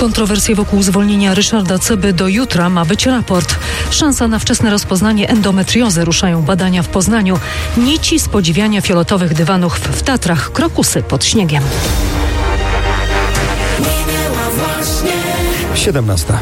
Kontrowersje wokół zwolnienia Ryszarda Cyby. Do jutra ma być raport. Szansa na wczesne rozpoznanie endometriozy. Ruszają badania w Poznaniu. Nici z podziwiania fioletowych dywanów w Tatrach. Krokusy pod śniegiem. 17.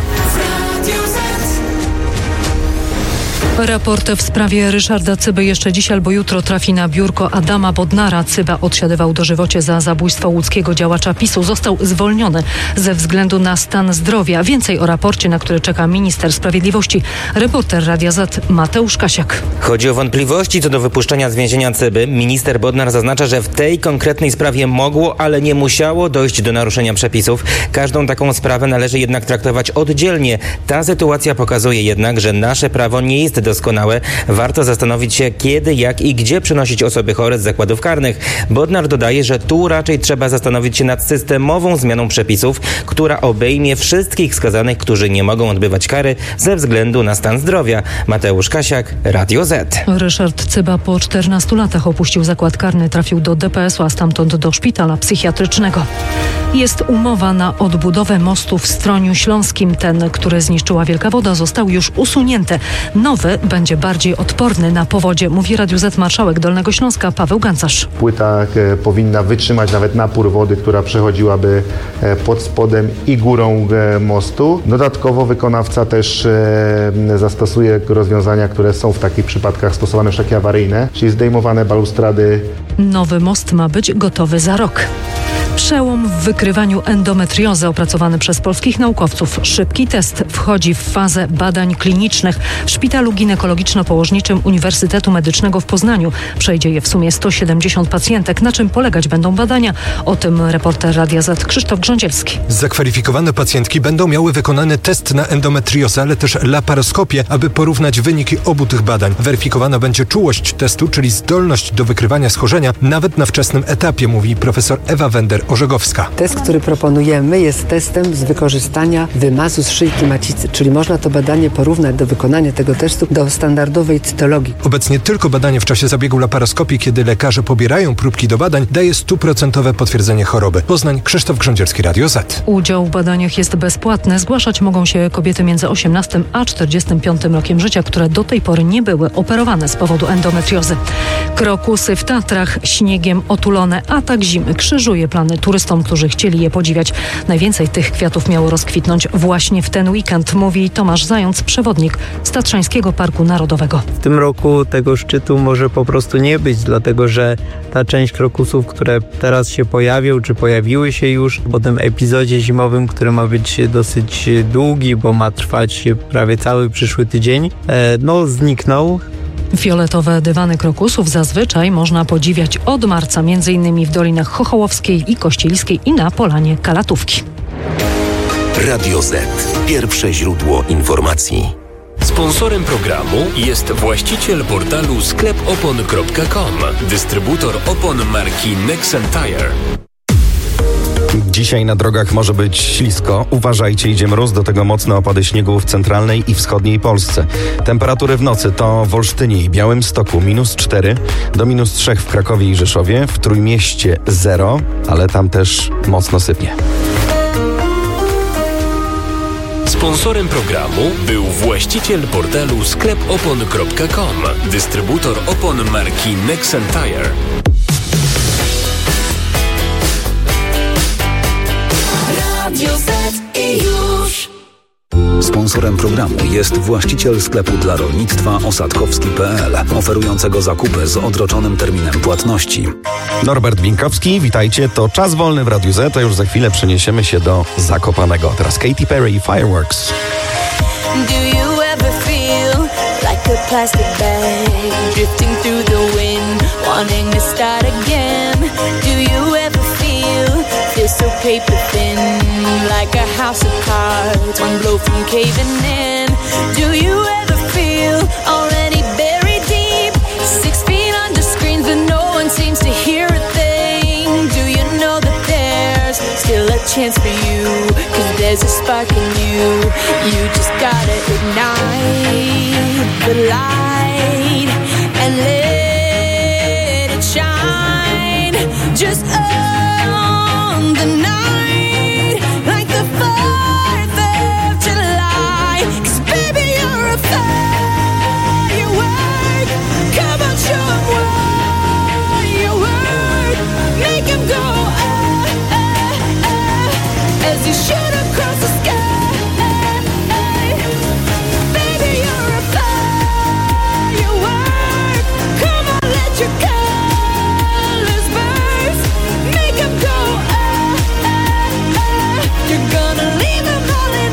Raport w sprawie Ryszarda Cyby jeszcze dziś albo jutro trafi na biurko Adama Bodnara. Cyba odsiadywał dożywocie za zabójstwo łódzkiego działacza PiS-u. Został zwolniony ze względu na stan zdrowia. Więcej o raporcie, na który czeka minister sprawiedliwości. Reporter Radia Z Mateusz Kasiak. Chodzi o wątpliwości co do wypuszczenia z więzienia Cyby. Minister Bodnar zaznacza, że w tej konkretnej sprawie mogło, ale nie musiało dojść do naruszenia przepisów. Każdą taką sprawę należy jednak traktować oddzielnie. Ta sytuacja pokazuje jednak, że nasze prawo nie jest doskonałe. Warto zastanowić się, kiedy, jak i gdzie przenosić osoby chore z zakładów karnych. Bodnar dodaje, że tu raczej trzeba zastanowić się nad systemową zmianą przepisów, która obejmie wszystkich skazanych, którzy nie mogą odbywać kary ze względu na stan zdrowia. Mateusz Kasiak, Radio Z. Ryszard Cyba po 14 latach opuścił zakład karny, trafił do DPS-u, a stamtąd do szpitala psychiatrycznego. Jest umowa na odbudowę mostu w Stroniu Śląskim. Ten, który zniszczyła wielka woda, został już usunięty. Nowy będzie bardziej odporny na powodzie, mówi Radiu Z marszałek Dolnego Śląska Paweł Gancarz. Płyta powinna wytrzymać nawet napór wody, która przechodziłaby pod spodem i górą mostu. Dodatkowo wykonawca też zastosuje rozwiązania, które są w takich przypadkach stosowane w szlaki awaryjne, czyli zdejmowane balustrady. Nowy most ma być gotowy za rok. Przełom w wykrywaniu endometriozy opracowany przez polskich naukowców. Szybki test wchodzi w fazę badań klinicznych w Szpitalu Ginekologiczno-Położniczym Uniwersytetu Medycznego w Poznaniu. Przejdzie je w sumie 170 pacjentek. Na czym polegać będą badania? O tym reporter Radia Z Krzysztof Grządzielski. Zakwalifikowane pacjentki będą miały wykonany test na endometriozę, ale też laparoskopię, aby porównać wyniki obu tych badań. Weryfikowana będzie czułość testu, czyli zdolność do wykrywania schorzenia nawet na wczesnym etapie, mówi profesor Ewa Wender-Orzegowska. Test, który proponujemy, jest testem z wykorzystania wymazu z szyjki macicy, czyli można to badanie porównać do wykonania tego testu do standardowej cytologii. Obecnie tylko badanie w czasie zabiegu laparoskopii, kiedy lekarze pobierają próbki do badań, daje 100% potwierdzenie choroby. Poznań, Krzysztof Grządzielski, Radio Z. Udział w badaniach jest bezpłatny. Zgłaszać mogą się kobiety między 18 a 45 rokiem życia, które do tej pory nie były operowane z powodu endometriozy. Krokusy w Tatrach śniegiem otulone. Atak zimy krzyżuje plany turystom, którzy chcieli je podziwiać. Najwięcej tych kwiatów miało rozkwitnąć właśnie w ten weekend, mówi Tomasz Zając, przewodnik z Tatrzańskiego Parku Narodowego. W tym roku tego szczytu może po prostu nie być, dlatego że ta część krokusów, które teraz się pojawią, czy pojawiły się już po tym epizodzie zimowym, który ma być dosyć długi, bo ma trwać prawie cały przyszły tydzień, zniknął. Fioletowe dywany krokusów zazwyczaj można podziwiać od marca, m.in. w Dolinach Chochołowskiej i Kościeliskiej i na Polanie Kalatówki. Radio Z. Pierwsze źródło informacji. Sponsorem programu jest właściciel portalu sklepopon.com, dystrybutor opon marki Nexen Tire. Dzisiaj na drogach może być ślisko. Uważajcie, idzie mróz, do tego mocne opady śniegu w centralnej i wschodniej Polsce. Temperatury w nocy to w Olsztynie i Białymstoku -4 do -3 w Krakowie i Rzeszowie, w Trójmieście 0, ale tam też mocno sypie. Sponsorem programu był właściciel portalu sklepopon.com, dystrybutor opon marki Nexen Tire. Radio Z i już. Sponsorem programu jest właściciel sklepu dla rolnictwa osadkowski.pl, oferującego zakupy z odroczonym terminem płatności. Norbert Winkowski, witajcie. To Czas Wolny w Radiu Z, a już za chwilę przeniesiemy się do Zakopanego. Teraz Katy Perry i Fireworks. Do you ever feel like a plastic bag drifting through the wind, wanting to start again? Do you ever feel so paper thin, like a house of cards, one blow from caving in? Do you ever feel already buried deep, 6 feet under screens but no one seems to hear a thing? Do you know that there's still a chance for you, 'cause there's a spark in you, you just gotta ignite the light and let it shine, just the night like the fire. as you shoot across the sky. Baby, you're a firework. Come on, let your colors burst. Make them go, You're gonna leave them all in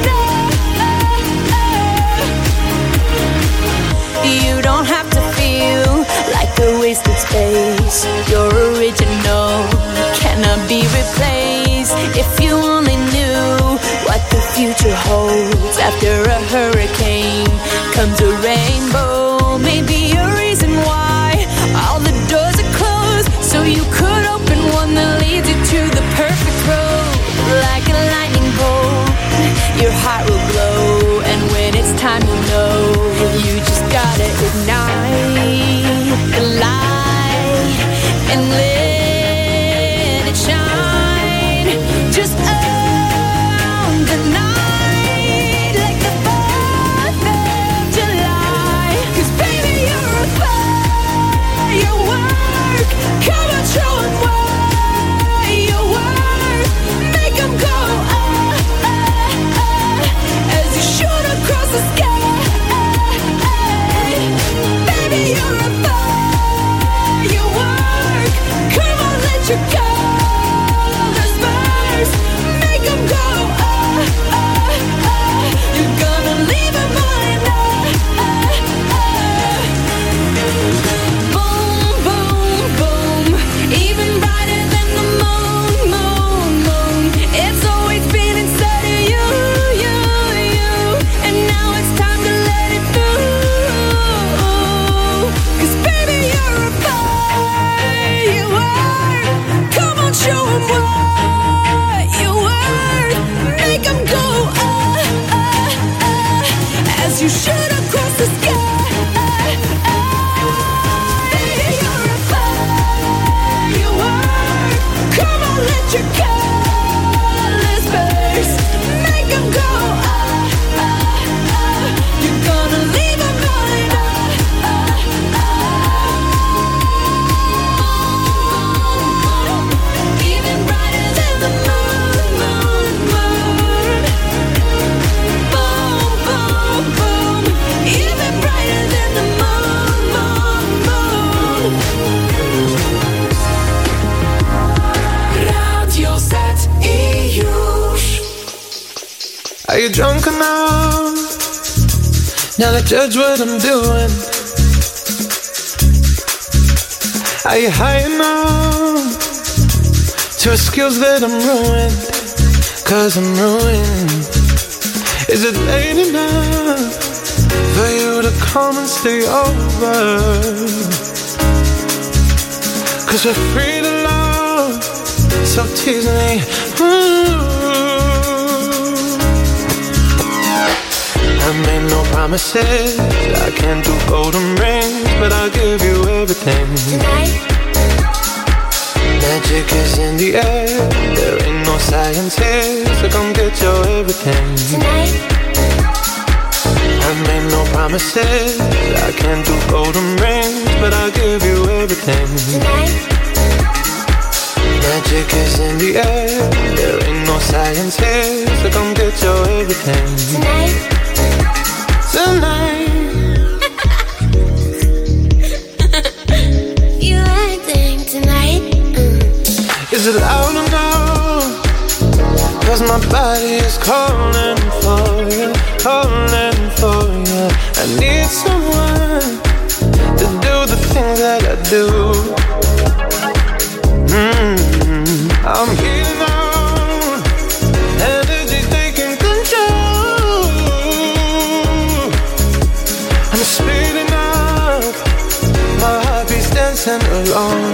You don't have to feel like a wasted space. You're original, cannot be replaced. If you only knew what the future holds. After a hurricane comes a rainbow. Maybe a reason why all the doors are closed, so you could open one that leads you to the perfect road. Like a lightning bolt, your heart will glow, and when it's time, you know you just gotta ignite the light and let it shine. Just own the night like the 4th of July. 'Cause baby, you're a firework. Come on, show 'em what you worth. Make 'em go, as you shoot across the sky. Baby, you're a firework. Come on, let your colors burst. Make 'em go, You're gonna leave 'em all in Boom, boom, boom. Even brighter than the moon, moon, moon. It's always been inside of you, you, you. And now it's time to let it through. 'Cause baby, you're a firework. Come on, show 'em what you worth. Make 'em go, as you shoot across the sky. Baby, you're a firework. Come on, let your colors burst. Make 'em go, You're gonna leave 'em all in Even brighter than the moon, moon, moon. Boom, boom, boom. Even brighter than the moon, moon, moon. Radio Z i już. Are you drunk enough now to judge what I'm doing? Are you high enough to excuse that I'm ruined? 'Cause I'm ruined. Is it late enough for you to come and stay over? 'Cause we're free to love, so tease me. I made no promises, I can't do golden rings, but I'll give you everything. Tonight, Magic is in the air, there ain't no science here, so come get your everything. tonight, I made no promises, I can't do golden rings, but I'll give you everything. tonight, Magic is in the air, there ain't no science here, so come get your everything. tonight. Tonight. You acting tonight. Is it loud enough? 'Cause my body is calling for you, calling for you. I need someone to do the things that I do. I'm healing on, energy taking control. I'm speeding up, my heart beats dancing alone.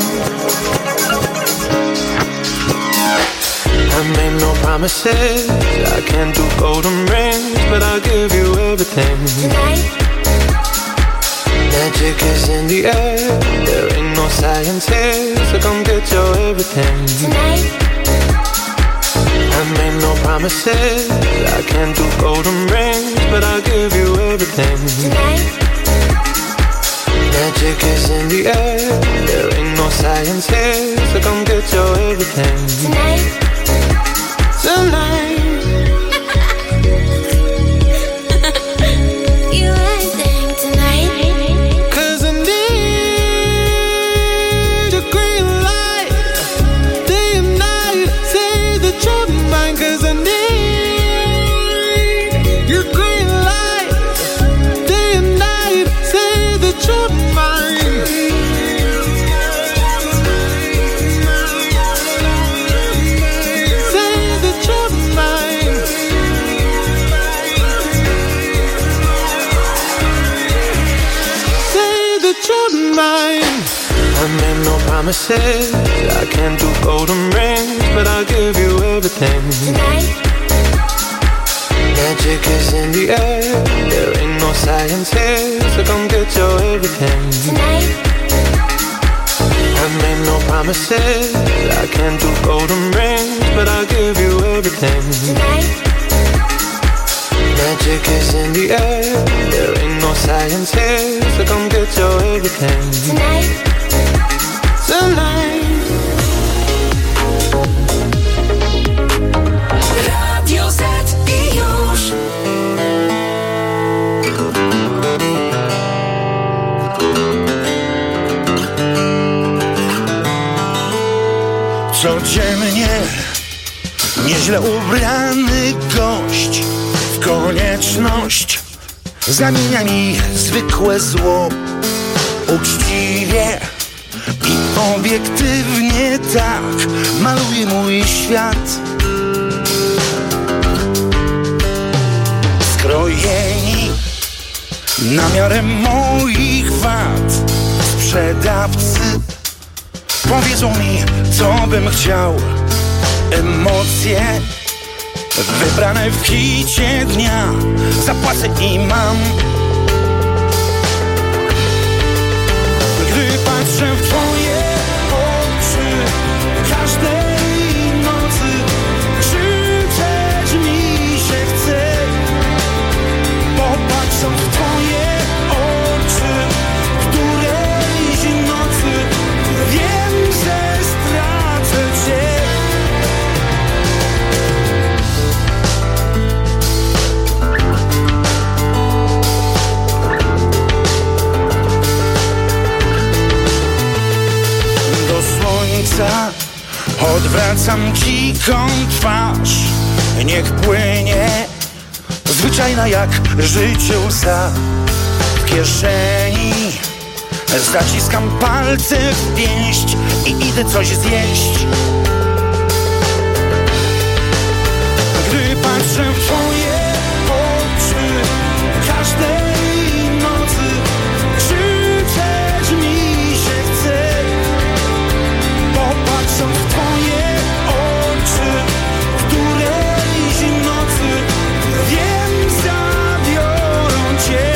I made no promises, I can't do golden rings, but I'll give you everything. Tonight, Magic is in the air, there ain't no science here, so come get your everything. tonight, I made no promises, I can't do golden rings, but I'll give you everything. tonight, Magic is in the air, there ain't no science here, so come get your everything. tonight. Tonight. promises. I can't do golden rings, but I'll give you everything. Tonight, Magic is in the air. There ain't no science here, so come get your everything. tonight, I've made no promises. I can't do golden rings, but I'll give you everything. tonight, Magic is in the air. There ain't no science here, so come get your everything. tonight. Tonight. Radio Z i już. Codziennie nieźle ubrany gość w konieczność zamienia mi zwykłe zło. Uczciwie i obiektywnie tak maluje mój świat. Skrojeni na miarę moich wad sprzedawcy powiedzą mi, co bym chciał. Emocje wybrane w kicie dnia zapłacę i mam. Gdy patrzę w twoje oczy każdej nocy, krzyczeć mi się chce. Popatrzę w twoje oczy którejś nocy, wiem, że stracę cię. Do słońca odwracam dziką twarz. Niech płynie zwyczajna jak życie łza. W kieszeni zaciskam palce w pięść i idę coś zjeść. Gdy patrzę w twoje oczy każdej nocy, krzyczeć mi się chce. Popatrzę w twoje oczy którejś nocy, wiem, zabiorą cię.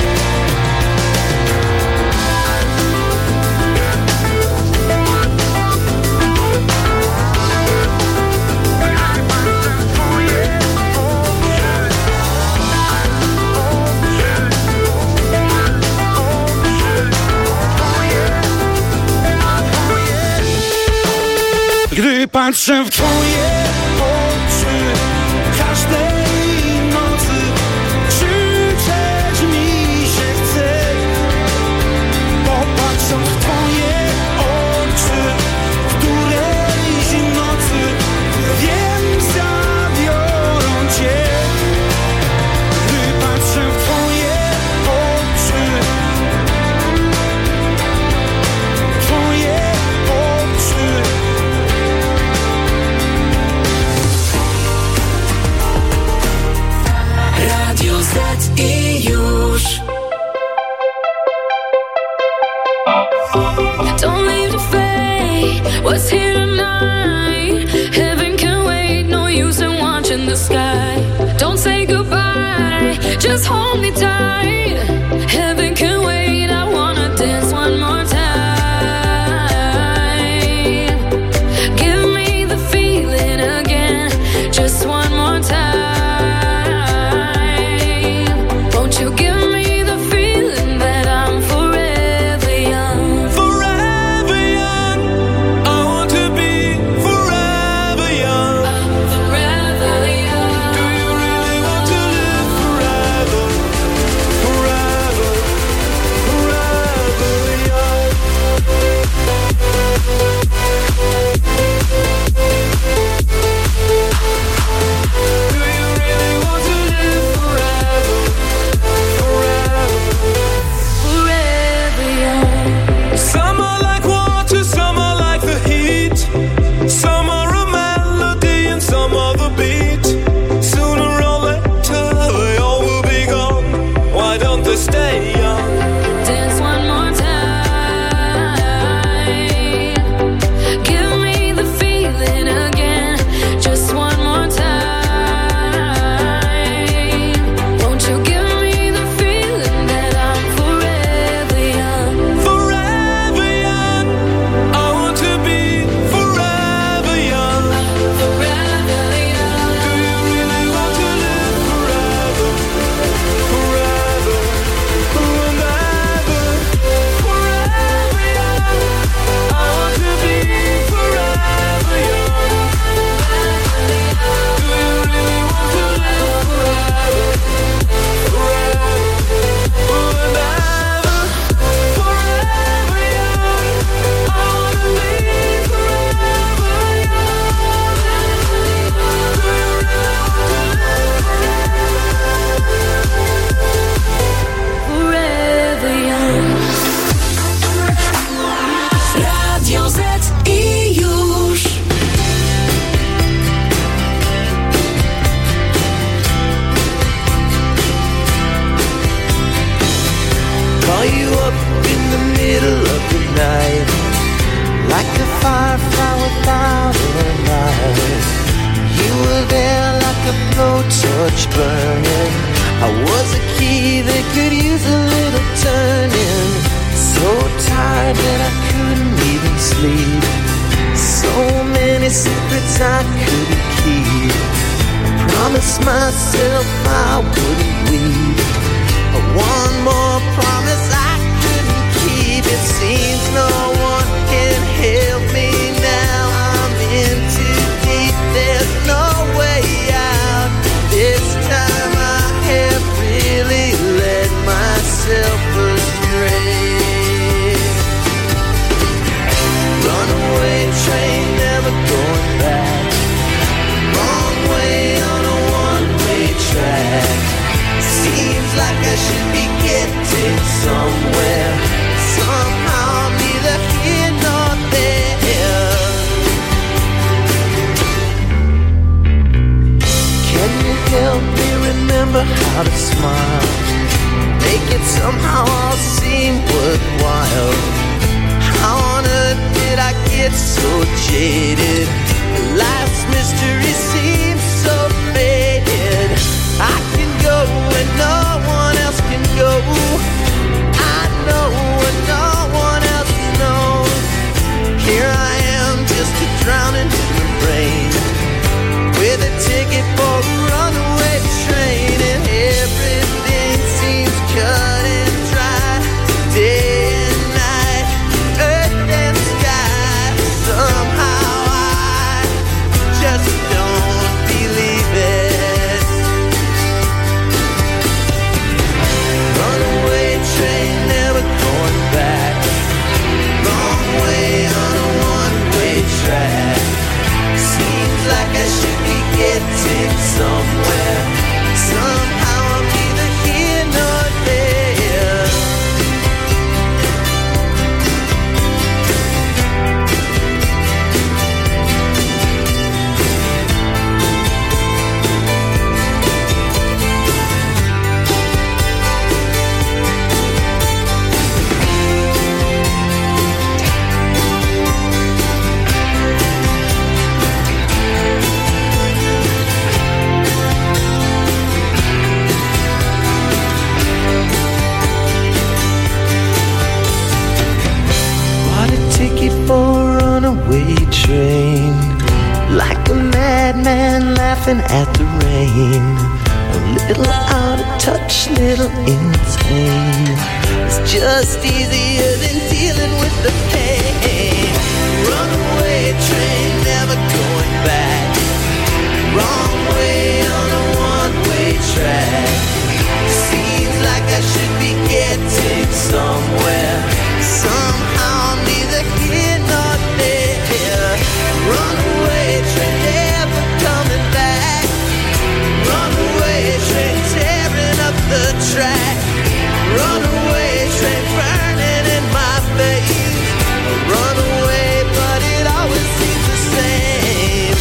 Gdy patrzę w twoje oczy każdej nocy, krzyczeć mi się chce. Popatrzę w twoje oczy którejś nocy, wiem, zabiorą cię. Gdy patrzę w twoje oczy, twoje oczy. Radio Z i już. Don't leave the fate, what's here tonight? Heaven can wait, no use in watching the sky. Don't say goodbye, just hold me tight. Heaven can wait, I wanna dance one more time. Give me the feeling again, just one more time. Won't you give me the feeling that I'm forever young? Forever young. I want to be forever young. I'm forever young. Do you really want to live forever? slow touch burning. I was a key that could use a little turning. So tired that I couldn't even sleep. So many secrets I couldn't keep. I promised myself I wouldn't weep. One more promise I couldn't keep. It seems no one can help me now. I'm in too deep, there's no way out. This time I have really led myself astray. Runaway train, never going back. Wrong way on a one-way track. Seems like I should be getting somewhere. Somehow I'm neither here nor there. Can you help me remember how to smile? Make it somehow all seem worthwhile. How on earth did I get so jaded? Life's mystery seems so faded. I can go where no one else can go. I know what no one else knows. Here I am just a drowning in the rain, with a ticket for a runaway train, and everything seems cut and dry. Day and night, earth and sky. Somehow I just don't believe it. Runaway train, never going back. Wrong way on a one-way track. Seems like I should be getting somewhere. Somehow I'm neither here nor there. Ticket for a runaway train, like a madman laughing at the rain. A little out of touch, little insane. It's just easier than dealing with the pain. Runaway train, never going back. Wrong way on a one-way track. Seems like I should be getting somewhere. Somehow I'm neither here nor there. Runaway train, never coming back. Runaway train, tearing up the track. Runaway train, burning in my face. Runaway, but it always seems the same.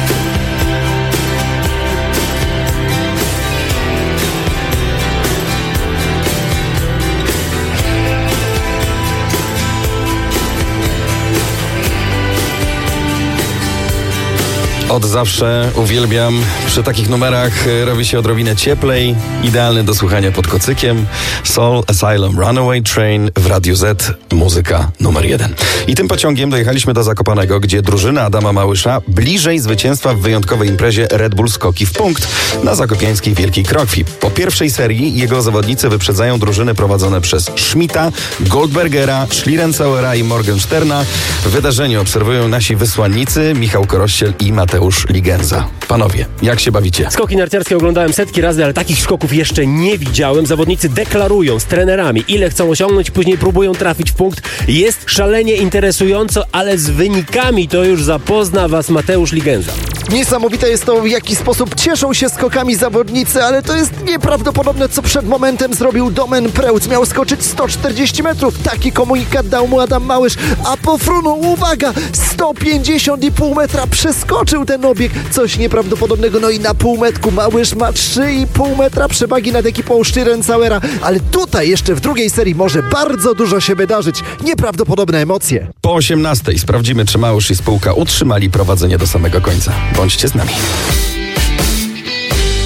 Od zawsze uwielbiam. Przy takich numerach robi się odrobinę cieplej. Idealny do słuchania pod kocykiem. Soul Asylum Runaway Train w Radiu Z. Muzyka numer 1. I tym pociągiem dojechaliśmy do Zakopanego, gdzie drużyna Adama Małysza bliżej zwycięstwa w wyjątkowej imprezie Red Bull Skoki w punkt na zakopiańskiej Wielkiej Krokwi. Po pierwszej serii jego zawodnicy wyprzedzają drużyny prowadzone przez Schmidta, Goldbergera, Schlierencauera i Morgensterna. Wydarzenie obserwują nasi wysłannicy Michał Korościel i Mateusz Ligenza. Panowie, jak się bawicie? Skoki narciarskie oglądałem setki razy, ale takich skoków jeszcze nie widziałem. Zawodnicy deklarują z trenerami, ile chcą osiągnąć, później próbują trafić w punkt. Jest szalenie interesująco, ale z wynikami to już zapozna was Mateusz Ligenza. Niesamowite jest to, w jaki sposób cieszą się skokami zawodnicy, ale to jest nieprawdopodobne, co przed momentem zrobił Domen Preutz. Miał skoczyć 140 metrów. Taki komunikat dał mu Adam Małysz, a po frunu, uwaga, 150,5 metra przeskoczył ten obieg. Coś nieprawdopodobnego. No i na półmetku Małysz ma 3,5 metra przewagi nad ekipą Schlierencauera, ale tutaj jeszcze w drugiej serii może bardzo dużo się wydarzyć. Nieprawdopodobne emocje. Po 18:00 sprawdzimy, czy Małysz i spółka utrzymali prowadzenie do samego końca. Bądźcie z nami.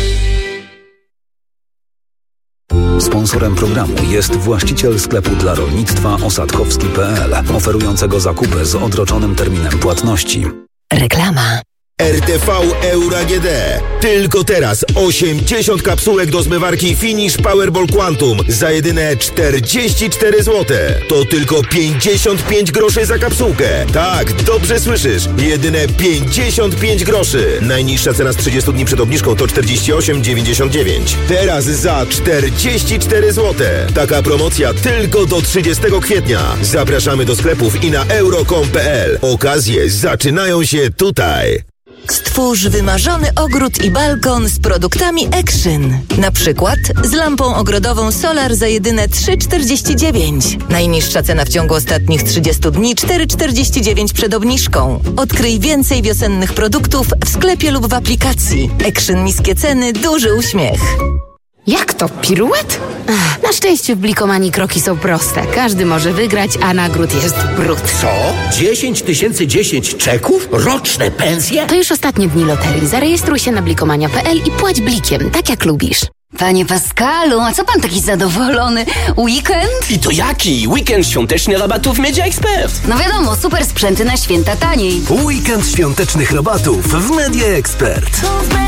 Sponsorem programu jest właściciel sklepu dla rolnictwa osadkowski.pl, oferującego zakupy z odroczonym terminem płatności. Reklama. RTV Euro AGD. Tylko teraz 80 kapsułek do zmywarki Finish Powerball Quantum za jedyne 44 zł. To tylko 55 groszy za kapsułkę. Tak, dobrze słyszysz. Jedyne 55 groszy. Najniższa cena z 30 dni przed obniżką to 48,99. Teraz za 44 zł. Taka promocja tylko do 30 kwietnia. Zapraszamy do sklepów i na euro.com.pl. Okazje zaczynają się tutaj. Stwórz wymarzony ogród i balkon z produktami Action. Na przykład z lampą ogrodową Solar za jedyne 3,49. Najniższa cena w ciągu ostatnich 30 dni 4,49 przed obniżką. Odkryj więcej wiosennych produktów w sklepie lub w aplikacji. Action niskie ceny, duży uśmiech. Jak to? Piruet? Na szczęście w Blikomanii kroki są proste. Każdy może wygrać, a nagród jest brud. Co? 10 010 czeków? Roczne pensje? To już ostatnie dni loterii. Zarejestruj się na blikomania.pl i płać blikiem, tak jak lubisz. Panie Pascalu, a co pan taki zadowolony? Weekend? I to jaki? Weekend świąteczny rabatów w Media Expert. No wiadomo, super sprzęty na święta taniej. Weekend świątecznych rabatów w Media Expert.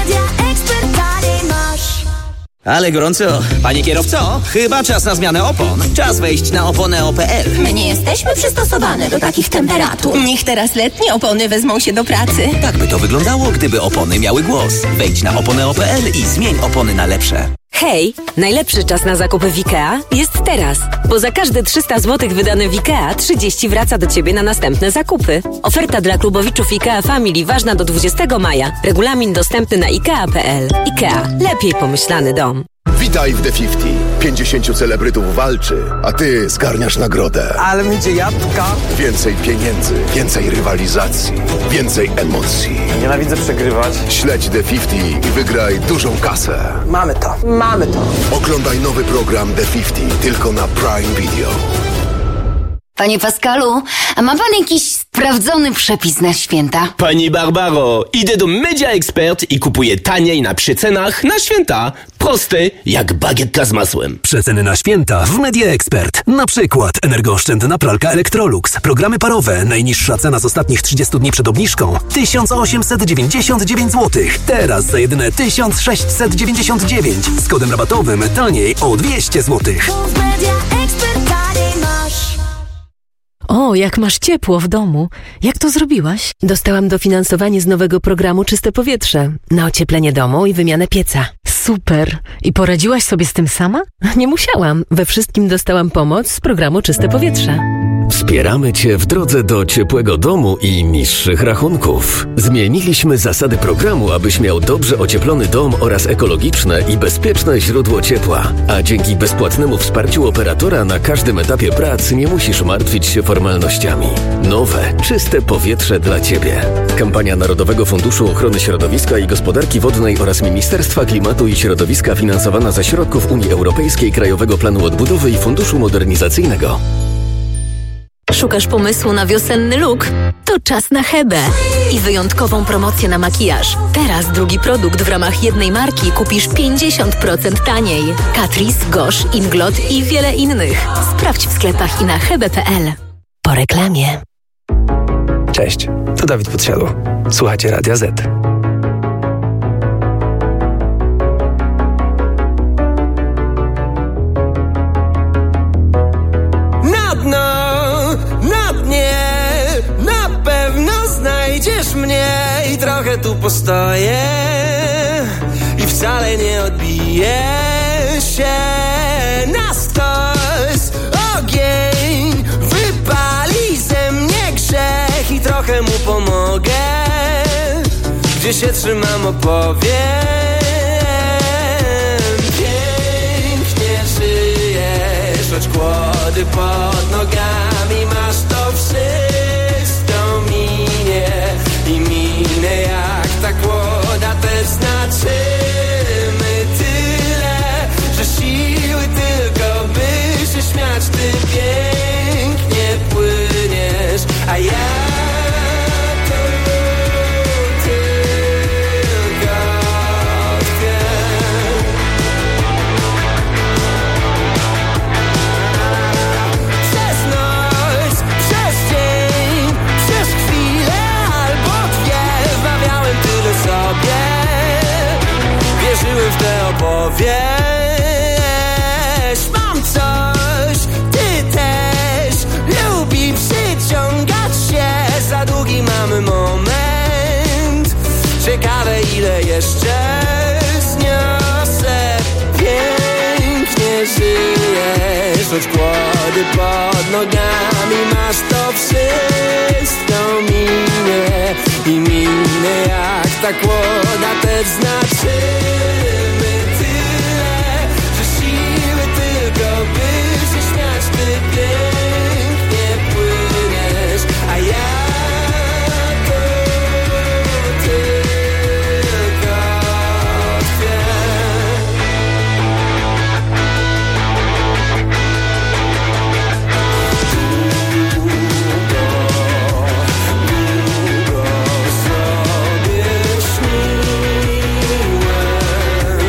Ale gorąco. Panie kierowco, chyba czas na zmianę opon. Czas wejść na oponeo.pl. My nie jesteśmy przystosowane do takich temperatur. Niech teraz letnie opony wezmą się do pracy. Tak by to wyglądało, gdyby opony miały głos. Wejdź na oponeo.pl i zmień opony na lepsze. Hej, najlepszy czas na zakupy w IKEA jest teraz, bo za każde 300 zł wydane w IKEA 30 wraca do Ciebie na następne zakupy. Oferta dla klubowiczów IKEA Family ważna do 20 maja. Regulamin dostępny na ikea.pl. IKEA. Lepiej pomyślany dom. Witaj w The 50. 50 celebrytów walczy, a ty zgarniasz nagrodę. Ale będzie jabłka. Więcej pieniędzy, więcej rywalizacji, więcej emocji. Nienawidzę przegrywać. Śledź The 50 i wygraj dużą kasę. Mamy to. Oglądaj nowy program The 50 tylko na Prime Video. Panie Pascalu, a ma pan jakiś sprawdzony przepis na święta? Pani Barbaro, idę do Media Expert i kupuję taniej na przecenach na święta. Prosty jak bagietka z masłem. Przeceny na święta w Media Expert. Na przykład energooszczędna pralka Electrolux. Programy parowe. Najniższa cena z ostatnich 30 dni przed obniżką 1899 zł. Teraz za jedyne 1699. Z kodem rabatowym taniej o 200 zł. O, jak masz ciepło w domu. Jak to zrobiłaś? Dostałam dofinansowanie z nowego programu Czyste Powietrze na ocieplenie domu i wymianę pieca. Super. I poradziłaś sobie z tym sama? Nie musiałam. We wszystkim dostałam pomoc z programu Czyste Powietrze. Wspieramy Cię w drodze do ciepłego domu i niższych rachunków. Zmieniliśmy zasady programu, abyś miał dobrze ocieplony dom oraz ekologiczne i bezpieczne źródło ciepła. A dzięki bezpłatnemu wsparciu operatora na każdym etapie prac nie musisz martwić się formalnościami. Nowe, czyste powietrze dla Ciebie. Kampania Narodowego Funduszu Ochrony Środowiska i Gospodarki Wodnej oraz Ministerstwa Klimatu i Środowiska finansowana ze środków Unii Europejskiej, Krajowego Planu Odbudowy i Funduszu Modernizacyjnego. Szukasz pomysłu na wiosenny look? To czas na Hebę i wyjątkową promocję na makijaż. Teraz drugi produkt w ramach jednej marki kupisz 50% taniej. Catrice, Gosh, Inglot i wiele innych. Sprawdź w sklepach i na hebe.pl. Po reklamie. Cześć, tu Dawid Podsiadło. Słuchacie Radia Z. Znajdziesz mnie i trochę tu postoję i wcale nie odbiję się. Nas ktoś ogień wypali ze mnie grzech i trochę mu pomogę. Gdzie się trzymam opowiem. Pięknie żyjesz, choć kłody pod nogami masz to wszystko minie i minę jak ta kłoda też znaczymy tyle, że siły tylko by się śmiać. Ty pięknie płyniesz, a ja resztę opowiesz. Mam coś, ty też. Lubi przyciągać się. Za długi mamy moment. Ciekawe ile jeszcze zniosę. Pięknie żyjesz. Choć kłody pod nogami masz, to wszystko minie. I minie jak ta kłoda też znaczymy tyle, że siły tylko by się śmiać. Ty pięknie płyniesz, a ja to tylko chcę. Długo sobie śniłem,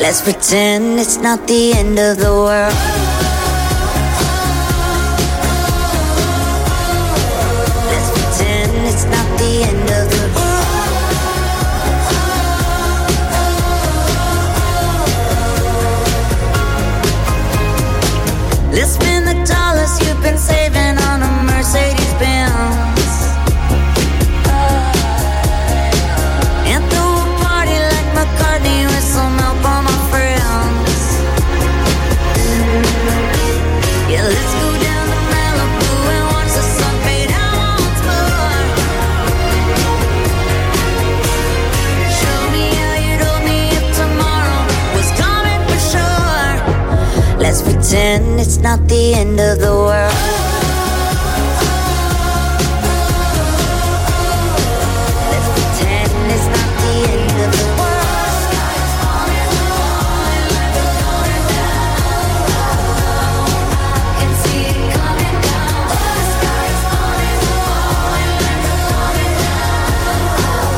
Let's pretend it's not the end of the world. Let's pretend it's not the end of the world. Let's spend the dollars you've been saving on a Mercedes-Benz. And throw a party like McCartney with some help on my friends. Yeah, let's go down to Malibu and watch the sun fade out once more. Show me how you told me if tomorrow was coming for sure. Let's pretend it's not the end of the world. Let's pretend it's not the end of the world. Can see it coming down. The sky is falling, falling, falling down.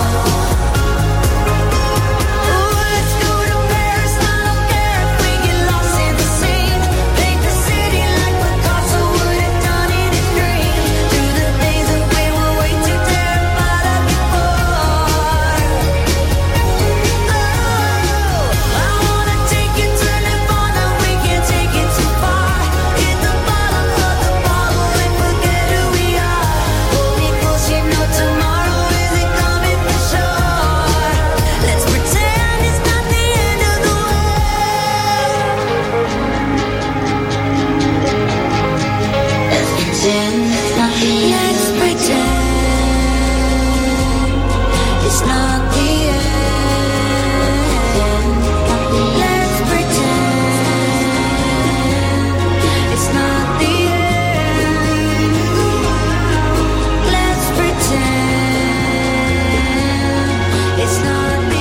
Ooh, let's go to Paris. I don't care if we get lost in the scene. Paint the city like Picasso would have done in his dream. Through the days that we were way too terrified of before. Oh, I wanna take you to Nirvana. We can't take it too far. Hit the bottom of the bottle and forget who we are. Hold me close, you know tomorrow isn't coming for sure. Let's pretend it's not the end of the world. Let's pretend it's not the end. Let's pretend it's not the end. Let's pretend it's not the end. Let's pretend it's not the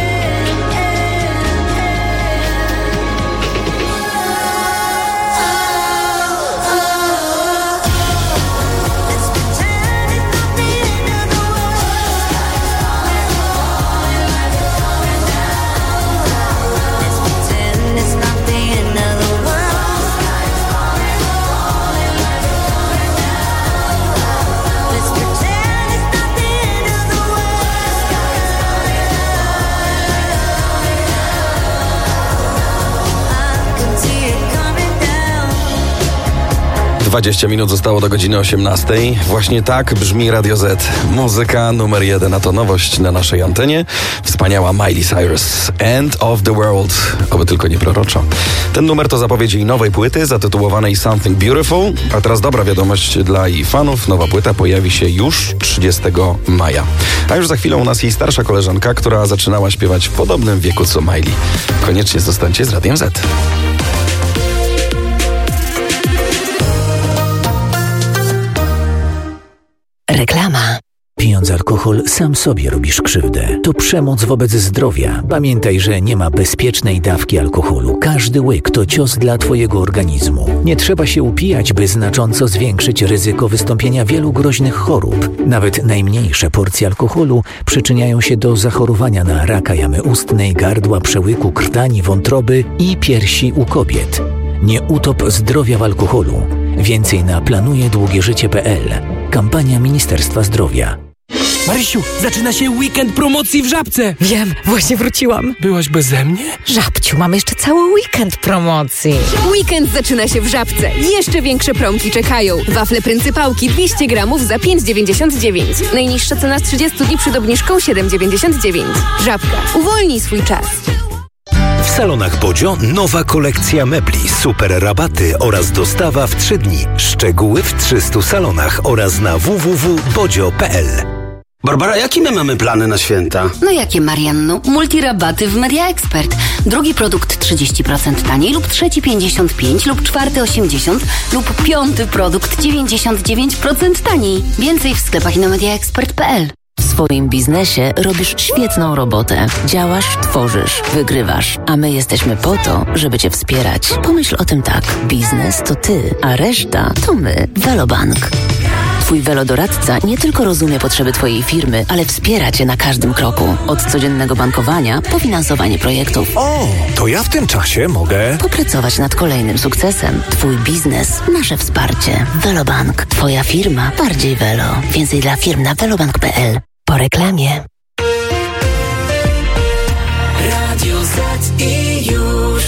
- 20 minut zostało do godziny 18. Właśnie tak brzmi Radio Z. Muzyka numer 1, a to nowość na naszej antenie. Wspaniała Miley Cyrus. End of the World. Oby tylko nie proroczo. Ten numer to zapowiedź jej nowej płyty zatytułowanej Something Beautiful. A teraz dobra wiadomość dla jej fanów. Nowa płyta pojawi się już 30 maja. A już za chwilę u nas jej starsza koleżanka, która zaczynała śpiewać w podobnym wieku co Miley. Koniecznie zostańcie z Radiem Z. Reklama. Pijąc alkohol, sam sobie robisz krzywdę. To przemoc wobec zdrowia. Pamiętaj, że nie ma bezpiecznej dawki alkoholu. Każdy łyk to cios dla twojego organizmu. Nie trzeba się upijać, by znacząco zwiększyć ryzyko wystąpienia wielu groźnych chorób. Nawet najmniejsze porcje alkoholu przyczyniają się do zachorowania na raka jamy ustnej, gardła, przełyku, krtani, wątroby i piersi u kobiet. Nie utop zdrowia w alkoholu. Więcej na planujedługieżycie.pl. Kampania Ministerstwa Zdrowia. Marysiu, zaczyna się weekend promocji w Żabce. Wiem, właśnie wróciłam. Byłaś beze mnie? Żabciu, mamy jeszcze cały weekend promocji. Weekend zaczyna się w Żabce. Jeszcze większe promki czekają. Wafle pryncypałki 200 gramów za 5,99. Najniższa cena z 30 dni przed obniżką 7,99. Żabka. Uwolnij swój czas. W salonach Bodzio nowa kolekcja mebli, super rabaty oraz dostawa w 3 dni. Szczegóły w 300 salonach oraz na www.bodzio.pl. Barbara, jakie my mamy plany na święta? No jakie, Marianno? Multirabaty w Media Expert. Drugi produkt 30% taniej lub trzeci 55% lub czwarty 80% lub piąty produkt 99% taniej. Więcej w sklepach i na mediaexpert.pl. W swoim biznesie robisz świetną robotę. Działasz, tworzysz, wygrywasz. A my jesteśmy po to, żeby Cię wspierać. Pomyśl o tym tak. Biznes to Ty, a reszta to my. Velobank. Twój Velodoradca nie tylko rozumie potrzeby Twojej firmy, ale wspiera Cię na każdym kroku. Od codziennego bankowania po finansowanie projektów. O, to ja w tym czasie mogę popracować nad kolejnym sukcesem. Twój biznes, nasze wsparcie. Velobank. Twoja firma bardziej Velo. Więcej dla firm na velobank.pl. Po reklamie. Radio Z i już.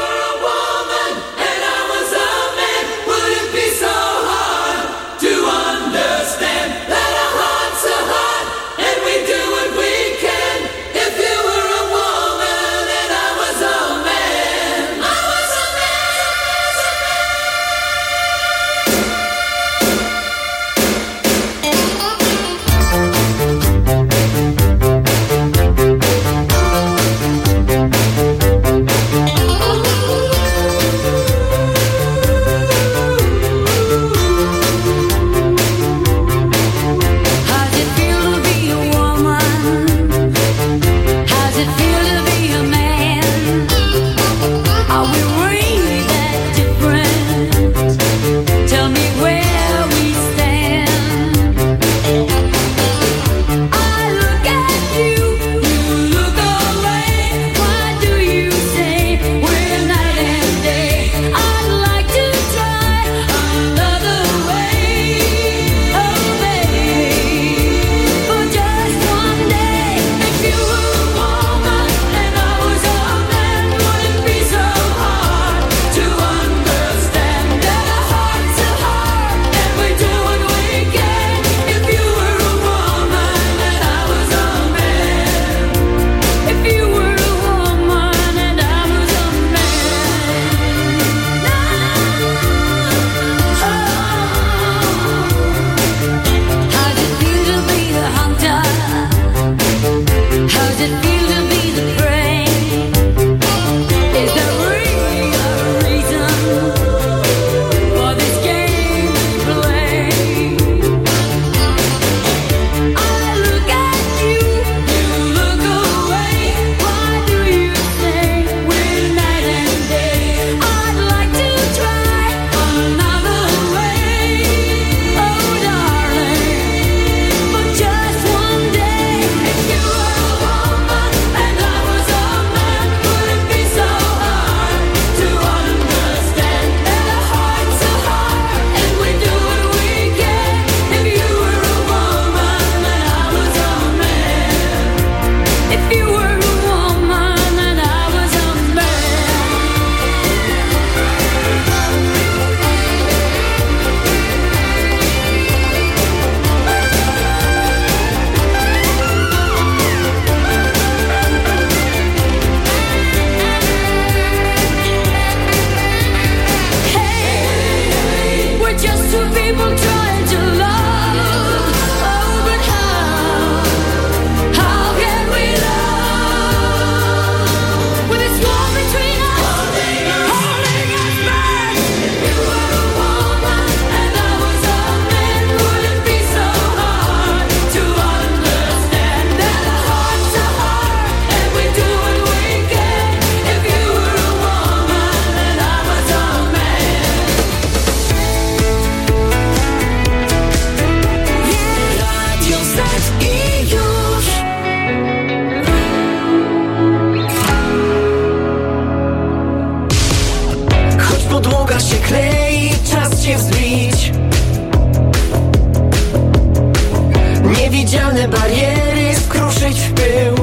Niewidzialne bariery skruszyć w pył.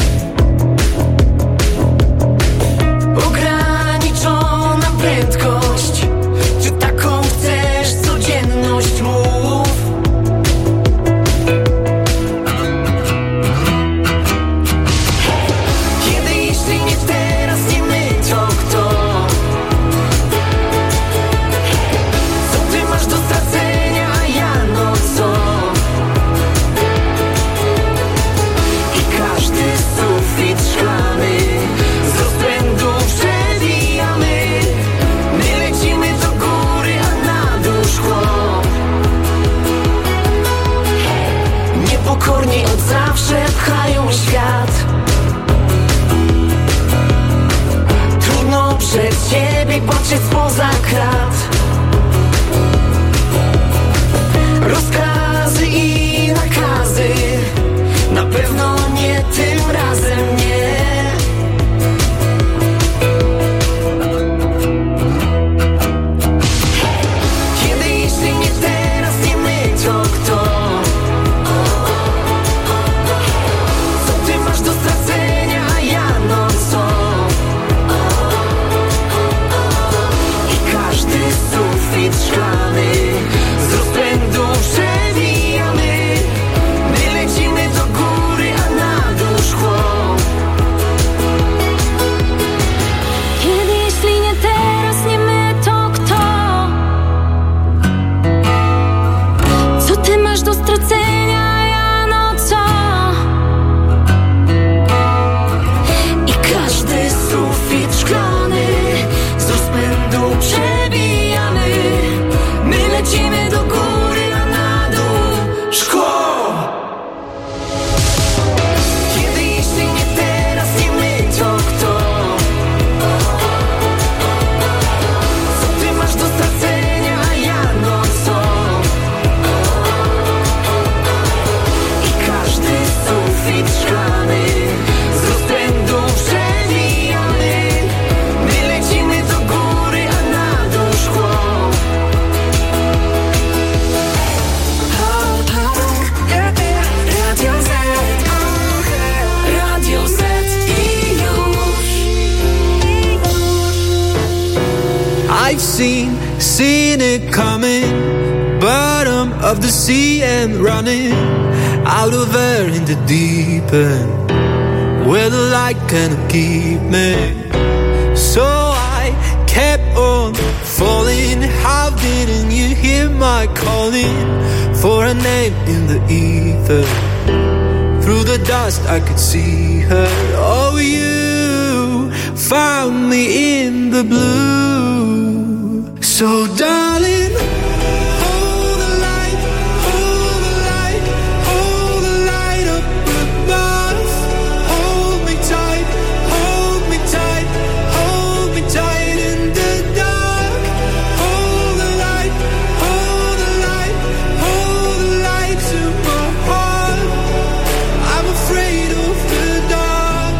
Ograniczona prędkość. Czy taką chcesz codzienność? Mów. Kiedy jeśli nie teraz, nie my, to kto? Co ty masz do stracenia, a ja no co? I każdy sufit szklany z rozpędu przebijamy. My lecimy do góry, a na dół szkło. Niepokorni od zawsze pchają świat. Trudno przed siebie patrzeć spoza krat. Rozkaz seen it coming. Bottom of the sea and running out of air in the deep end, where the light cannot keep me. So I kept on falling. How didn't you hear my calling for a name in the ether? Through the dust I could see her. Oh, you found me in the blue. So darling, hold the light, hold the light, hold the light up above. Hold me tight, hold me tight, hold me tight in the dark. Hold the light, hold the light, hold the light to my heart. I'm afraid of the dark.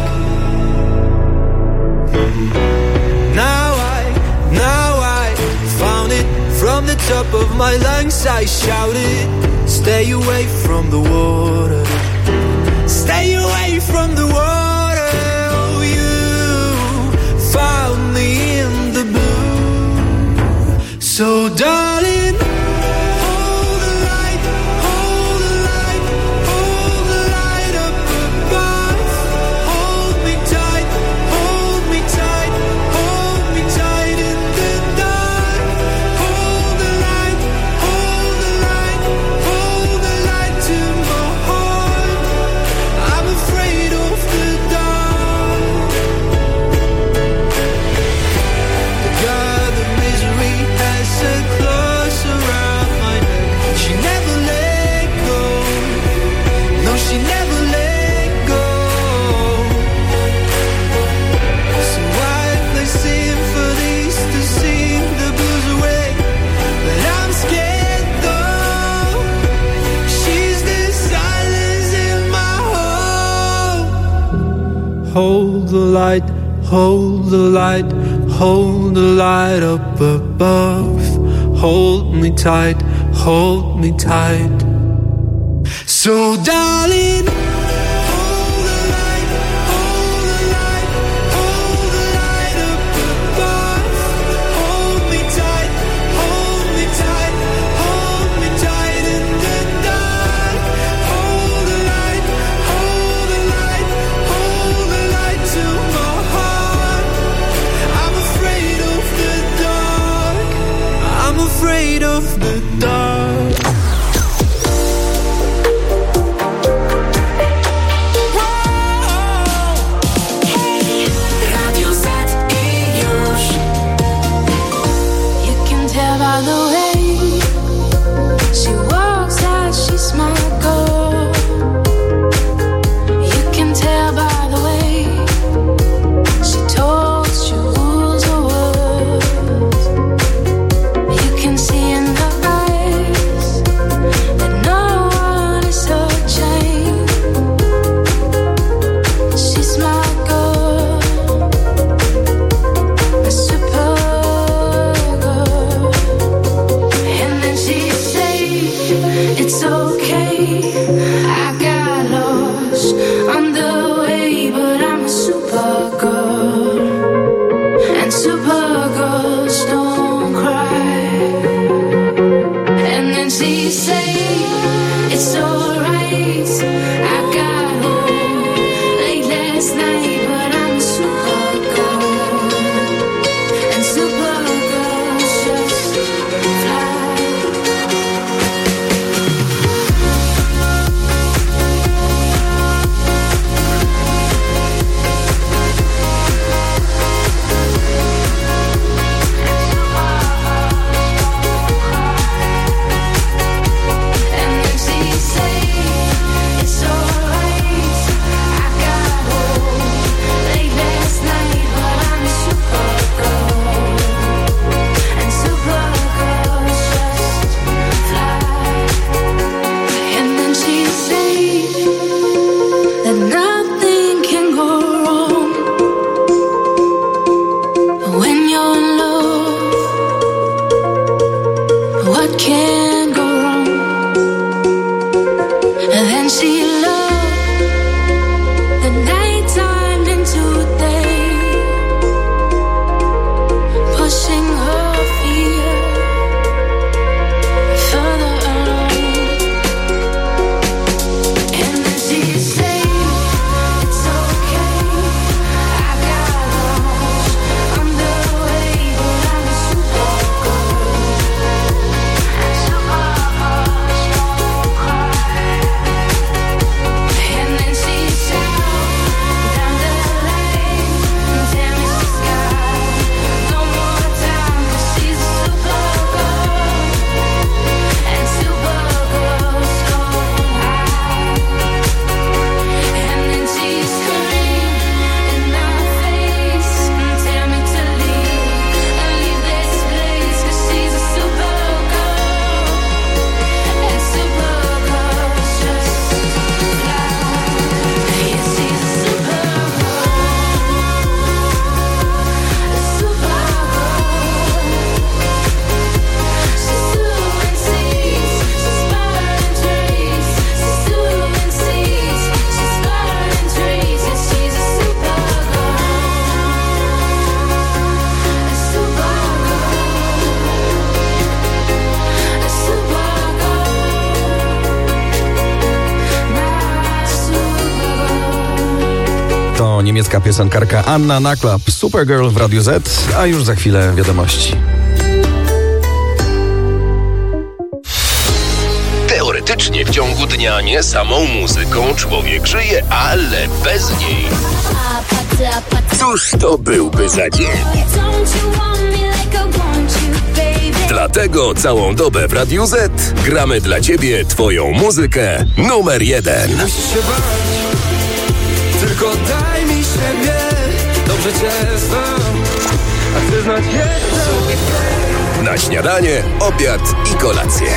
Now I found it. From the top of my lungs I shouted, stay away from the water. Stay away from the water. Oh, you found me in the blue. So darling, hold the light, hold the light, hold the light up above. Hold me tight, hold me tight, hold me tight in the dark. Hold the light, hold the light, hold the light to my heart. I'm afraid of the dark. God, the misery has a close around my neck. She never let go. No, she never let go. So why play symphonies to sing the blues away? But I'm scared though. She's the silence in my home. Hold the light, hold the light, hold the light up above. Hold me tight, hold me tight. So darling, hold the light, hold the light, hold the light up above. Hold me tight, hold me tight, hold me tight in the dark. Hold the light, hold the light, hold the light to my heart. I'm afraid of the dark. I'm afraid of the dark. Radio Z i już. You can tell by the way she walks that she's my girl. You can tell by the way she talks, she rules her words. You can see in her eyes that no one is her chain. She's my girl, my super girl. And then she say it's okay, I got lost on the way, but I'm a super girl, and super girls don't cry. And then she say it's alright, I got home late last night, but I'm a super girl, and super girls just fly. And then she say niemiecka piosenkarka Anna Naklap, Supergirl w Radiu Z, a już za chwilę wiadomości. Teoretycznie w ciągu dnia nie samą muzyką człowiek żyje, ale bez niej. Cóż to byłby za dzień? Dlatego całą dobę w Radiu Z gramy dla Ciebie Twoją muzykę numer 1. Musisz się bać, tylko daj mi siebie. Dobrze Cię znam, a Ty znać jestem. Na śniadanie, obiad i kolację.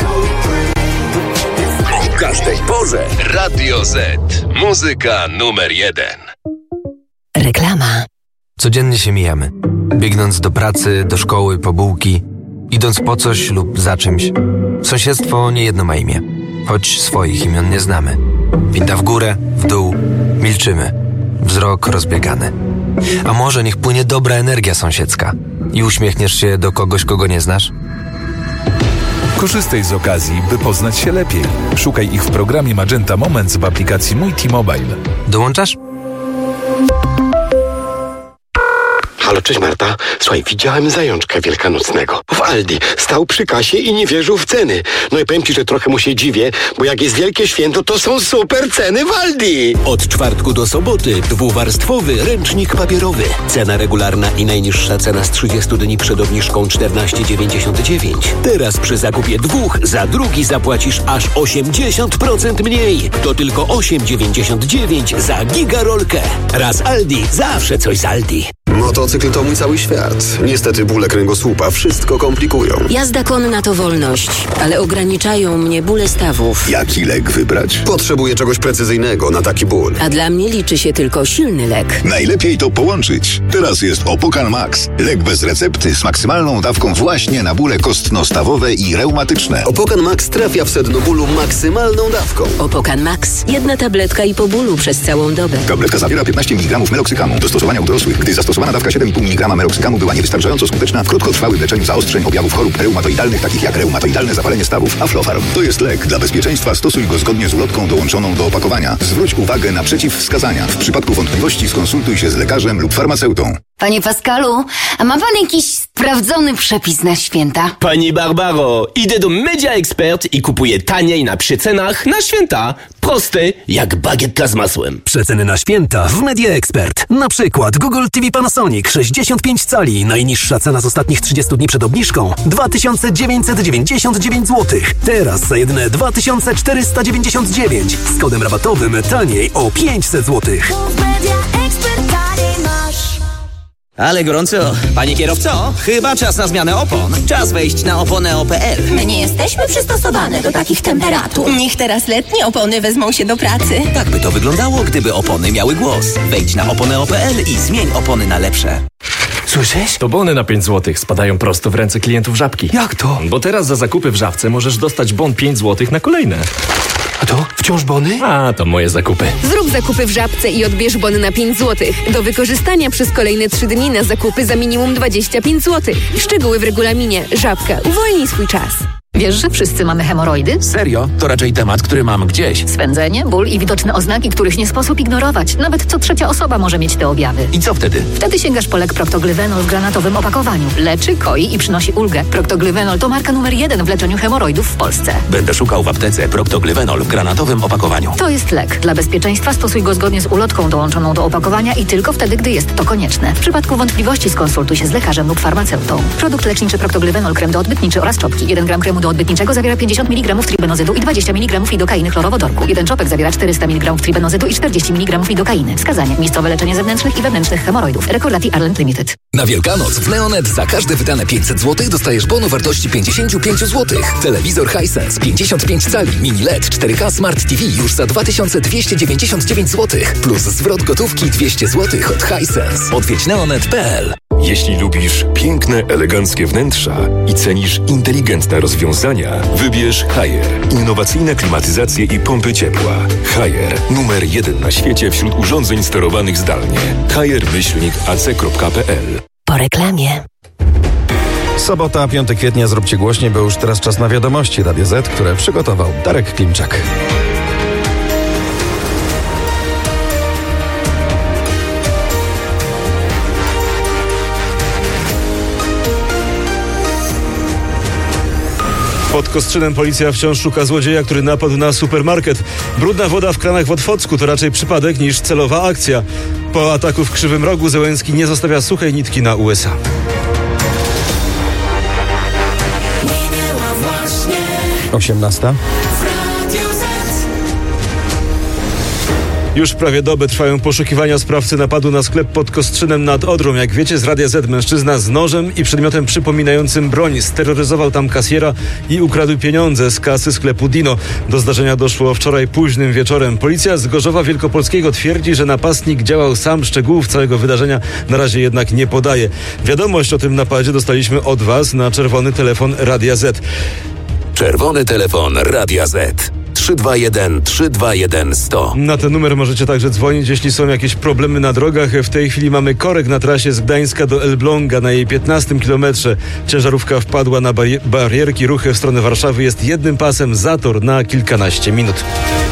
O każdej porze Radio Z. Muzyka numer 1. Reklama. Codziennie się mijamy. Biegnąc do pracy, do szkoły, po bułki, idąc po coś lub za czymś. Sąsiedztwo niejedno ma imię, choć swoich imion nie znamy. Winda w górę, w dół, milczymy. Wzrok rozbiegany. A może niech płynie dobra energia sąsiedzka i uśmiechniesz się do kogoś, kogo nie znasz? Korzystaj z okazji, by poznać się lepiej. Szukaj ich w programie Magenta Moments w aplikacji Mój T-Mobile. Dołączasz? Halo, cześć Marta. Słuchaj, widziałem zajączka wielkanocnego w Aldi. Stał przy kasie i nie wierzył w ceny. No i powiem Ci, że trochę mu się dziwię, bo jak jest wielkie święto, to są super ceny w Aldi. Od czwartku do soboty dwuwarstwowy ręcznik papierowy. Cena regularna i najniższa cena z 30 dni przed obniżką 14,99. Teraz przy zakupie dwóch za drugi zapłacisz aż 80% mniej. To tylko 8,99 za gigarolkę. Raz Aldi, zawsze coś z Aldi. Motocykl to mój cały świat. Niestety bóle kręgosłupa wszystko komplikują. Jazda konna to wolność, ale ograniczają mnie bóle stawów. Jaki lek wybrać? Potrzebuję czegoś precyzyjnego na taki ból. A dla mnie liczy się tylko silny lek. Najlepiej to połączyć. Teraz jest Opokan Max. Lek bez recepty z maksymalną dawką właśnie na bóle kostno-stawowe i reumatyczne. Opokan Max trafia w sedno bólu maksymalną dawką. Opokan Max. Jedna tabletka i po bólu przez całą dobę. Tabletka zawiera 15 mg meloksykamu. Do stosowania u dorosłych, gdy zastosowana dawka 7,5 mg meloksykamu była niewystarczająco skuteczna w krótkotrwałym leczeniu zaostrzeń objawów chorób reumatoidalnych, takich jak reumatoidalne zapalenie stawów. Aflofarm to jest lek. Dla bezpieczeństwa stosuj go zgodnie z ulotką dołączoną do opakowania. Zwróć uwagę na przeciwwskazania. W przypadku wątpliwości skonsultuj się z lekarzem lub farmaceutą. Panie Pascalu, a ma pan jakiś sprawdzony przepis na święta? Pani Barbaro, idę do Media Expert i kupuję taniej na przecenach na święta. Prosty jak bagietka z masłem. Przeceny na święta w Media Expert. Na przykład Google TV Panasonic 65 cali. Najniższa cena z ostatnich 30 dni przed obniżką 2999 zł. Teraz za jedyne 2499. Z kodem rabatowym taniej o 500 zł. Ale gorąco. Panie kierowco, chyba czas na zmianę opon. Czas wejść na oponeo.pl. My nie jesteśmy przystosowane do takich temperatur. Niech teraz letnie opony wezmą się do pracy. Tak by to wyglądało, gdyby opony miały głos. Wejdź na oponeo.pl i zmień opony na lepsze. Słyszysz? To bony na 5 zł spadają prosto w ręce klientów Żabki. Jak to? Bo teraz za zakupy w Żabce możesz dostać bon 5 zł na kolejne. A to? Wciąż bony? A, to moje zakupy. Zrób zakupy w Żabce i odbierz bon na 5 zł. Do wykorzystania przez kolejne 3 dni na zakupy za minimum 25 zł. Szczegóły w regulaminie. Żabka. Uwolnij swój czas. Wiesz, że wszyscy mamy hemoroidy? Serio? To raczej temat, który mam gdzieś. Swędzenie, ból i widoczne oznaki, których nie sposób ignorować. Nawet co trzecia osoba może mieć te objawy. I co wtedy? Wtedy sięgasz po lek Proctoglyvenol w granatowym opakowaniu. Leczy, koi i przynosi ulgę. Proctoglyvenol to marka numer 1 w leczeniu hemoroidów w Polsce. Będę szukał w aptece Proctoglyvenol w granatowym opakowaniu. To jest lek. Dla bezpieczeństwa stosuj go zgodnie z ulotką dołączoną do opakowania i tylko wtedy, gdy jest to konieczne. W przypadku wątpliwości skonsultuj się z lekarzem lub farmaceutą. Produkt leczniczy Proctoglyvenol krem doodbytniczy oraz czopki. 1 gram kremu doodbytniczego zawiera 50 mg tribenozydu i 20 mg lidokainy chlorowodorku. Jeden czopek zawiera 400 mg tribenozydu i 40 mg lidokainy. Wskazanie: miejscowe leczenie zewnętrznych i wewnętrznych hemoroidów. Rekordaty Arland Limited. Na Wielkanoc w Neonet za każde wydane 500 zł dostajesz bon o wartości 55 zł. Telewizor Hisense 55 cali mini LED 4K Smart TV już za 2299 zł. Plus zwrot gotówki 200 zł od Hisense. Odwiedź neonet.pl. Jeśli lubisz piękne, eleganckie wnętrza i cenisz inteligentne rozwiązania, wybierz Haier. Innowacyjne klimatyzacje i pompy ciepła. Haier. Numer 1 na świecie wśród urządzeń sterowanych zdalnie. haier-ac.pl. Po reklamie. Sobota, 5 kwietnia, zróbcie głośniej, bo już teraz czas na wiadomości Radia Z, które przygotował Darek Klimczak. Pod Kostrzynem policja wciąż szuka złodzieja, który napadł na supermarket. Brudna woda w kranach w Otwocku to raczej przypadek niż celowa akcja. Po ataku w Krzywym Rogu Zełenski nie zostawia suchej nitki na USA. Minęła właśnie 18. Już prawie dobę trwają poszukiwania sprawcy napadu na sklep pod Kostrzynem nad Odrą. Jak wiecie z Radia Z, mężczyzna z nożem i przedmiotem przypominającym broń steroryzował tam kasjera i ukradł pieniądze z kasy sklepu Dino. Do zdarzenia doszło wczoraj późnym wieczorem. Policja z Gorzowa Wielkopolskiego twierdzi, że napastnik działał sam. Szczegółów całego wydarzenia na razie jednak nie podaje. Wiadomość o tym napadzie dostaliśmy od Was na czerwony telefon Radia Z. Czerwony telefon Radia Z. 321 321 100. Na ten numer możecie także dzwonić, jeśli są jakieś problemy na drogach. W tej chwili mamy korek na trasie z Gdańska do Elbląga. Na jej 15 kilometrze ciężarówka wpadła na barierki. Ruch w stronę Warszawy jest jednym pasem, zator na kilkanaście minut.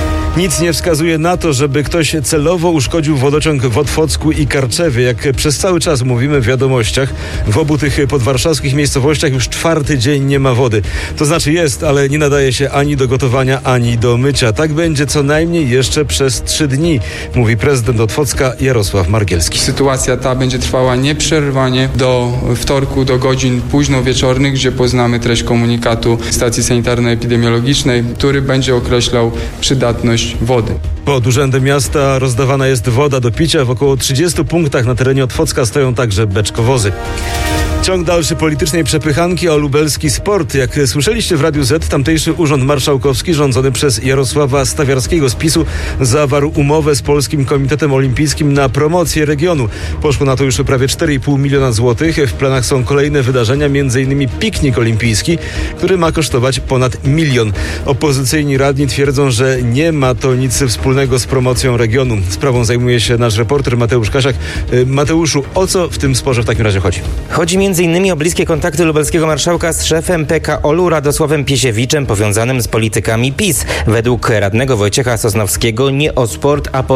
Nic nie wskazuje na to, żeby ktoś celowo uszkodził wodociąg w Otwocku i Karczewie. Jak przez cały czas mówimy w wiadomościach, w obu tych podwarszawskich miejscowościach już 4. dzień nie ma wody. To znaczy jest, ale nie nadaje się ani do gotowania, ani do mycia. Tak będzie co najmniej jeszcze przez 3 dni, mówi prezydent Otwocka Jarosław Margielski. Sytuacja ta będzie trwała nieprzerwanie do wtorku, do godzin późno wieczornych, gdzie poznamy treść komunikatu stacji sanitarno-epidemiologicznej, który będzie określał przydatność wody. Pod Urzędem Miasta rozdawana jest woda do picia. W około 30 punktach na terenie Otwocka stoją także beczkowozy. Ciąg dalszy politycznej przepychanki o lubelski sport. Jak słyszeliście w Radiu Z, tamtejszy Urząd Marszałkowski rządzony przez Jarosława Stawiarskiego z PiS-u zawarł umowę z Polskim Komitetem Olimpijskim na promocję regionu. Poszło na to już prawie 4,5 miliona złotych. W planach są kolejne wydarzenia, m.in. piknik olimpijski, który ma kosztować ponad 1 milion. Opozycyjni radni twierdzą, że nie ma to nic wspólnego z promocją regionu. Sprawą zajmuje się nasz reporter Mateusz Kasiak. Mateuszu, o co w tym sporze w takim razie chodzi? Chodzi m.in. o bliskie kontakty lubelskiego marszałka z szefem PKOL-u Radosławem Piesiewiczem powiązanym z politykami PiS. Według radnego Wojciecha Sosnowskiego nie o sport, a